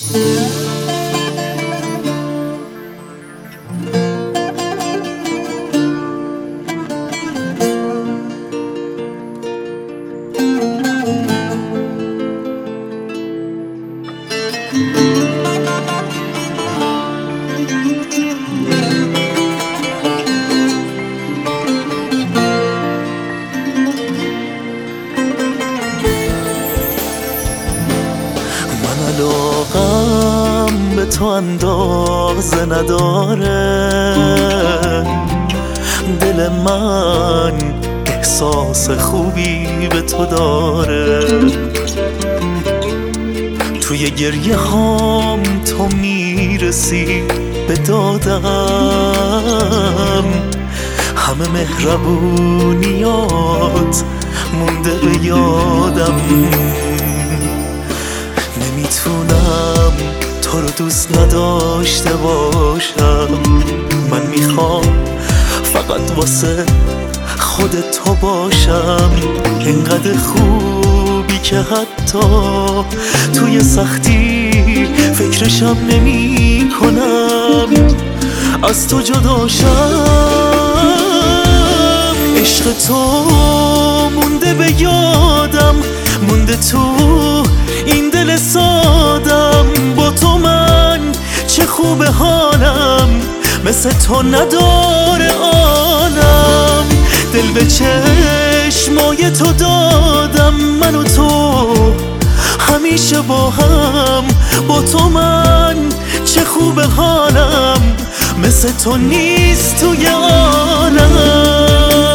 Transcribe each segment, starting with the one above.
علاقم به تو اندازه نداره، دل من احساس خوبی به تو داره. توی گریه هام تو میرسی به دادم، همه مهربونیات مونده به یادم. نمیتونم تو رو دوست نداشته باشم، من میخوام فقط واسه خود تو باشم. اینقدر خوبی که حتی توی سختی فکرشم نمی کنم از تو جداشم. عشق تو مونده به یادم، مونده تو این دل سادم. با تو من چه خوب حالم، مثل تو نداره عالم. دل به چشمای تو دادم، من و تو همیشه با هم. با تو من چه خوب حالم، مثل تو نیست توی عالم.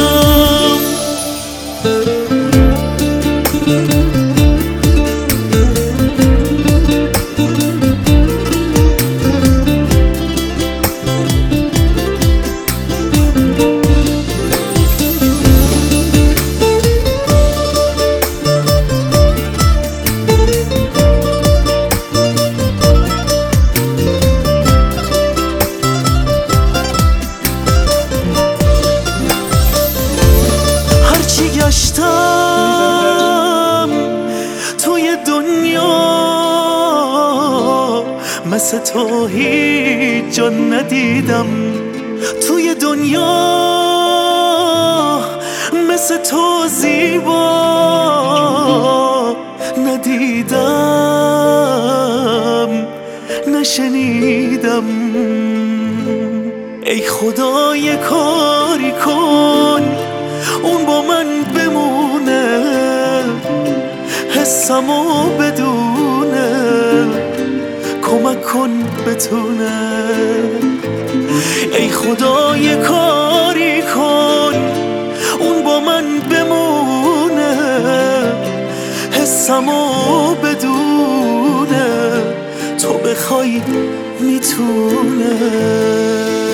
گشتم توی دنیا مثل تو هیچ جا ندیدم. توی دنیا مثل تو زیبا ندیدم نشنیدم. ای خدا یه کاری کن اون با من بمونه، حسمو بدونه، کمک کن بتونه. ای خدا یه کاری کن اون با من بمونه، حسمو بدونه، تو بخوای میتونه.